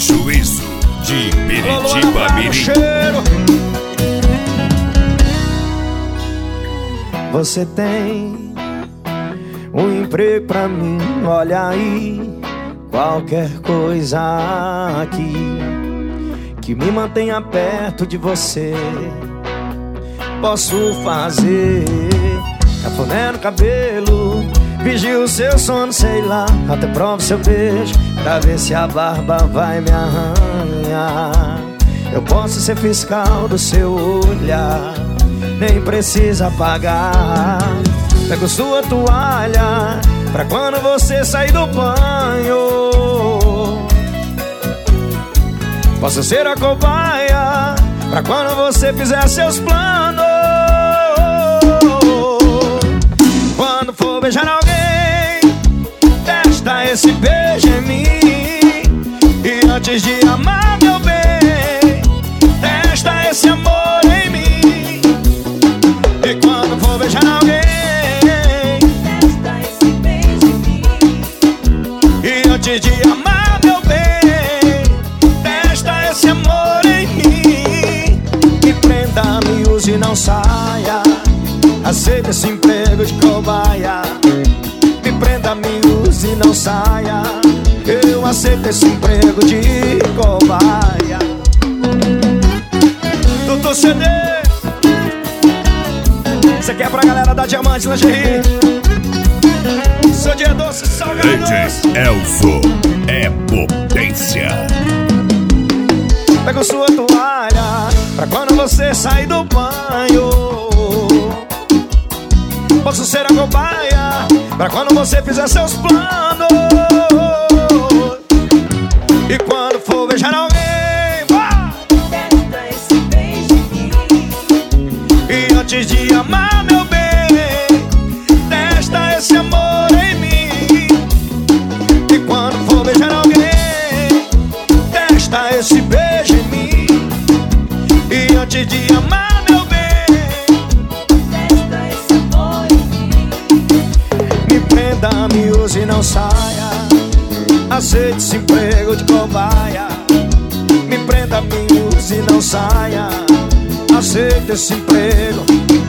juízo de Biritiba Mirim. Você tem um emprego pra mim, olha aí, qualquer coisa aqui que me mantenha perto de você, posso fazer. Cafuné no cabelo, vigio o seu sono, sei lá, até provo seu beijo pra ver se a barba vai me arranhar. Eu posso ser fiscal do seu olhar, nem precisa pagar. Pego sua toalha pra quando você sair do banho. Posso ser a cobaia pra quando você fizer seus planos. Quando for beijar alguém, testa esse beijo em mim. E antes de amar, meu bem, testa esse amor em mim. E quando for beijar alguém, testa esse beijo em mim. e antes de amar, meu bem, testa esse amor em mim. Me prenda, me use e não saia, aceita esse emprego de cobaia. Me prenda, me use e não saia, eu aceito esse emprego de cobaia. Doutor CD, isso aqui é pra galera da Diamante Lingerie. Sou dia doce, salgado. DJ Elzo é potência. Pego sua toalha pra quando você sair do banho. Posso ser a cobaia pra quando você fizer seus planos. E quando for beijar alguém, vá! Testa esse beijo em mim. E antes de amar, meu bem, testa esse amor em mim. E quando for beijar alguém, testa esse beijo em mim. E antes de amar, meu bem, Testa esse amor em mim. me prenda, me use e não saia, aceite esse emprego de cobaia. Me prenda, me use e não saia, aceite esse emprego.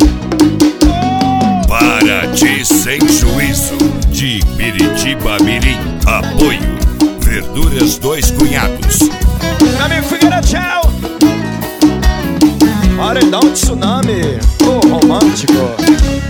Para de sem juízo de Biritiba Mirim. Apoio Verduras Dois Cunhados. Meu amigo Figueira, tchau. Paredão de Tsunami, o romântico.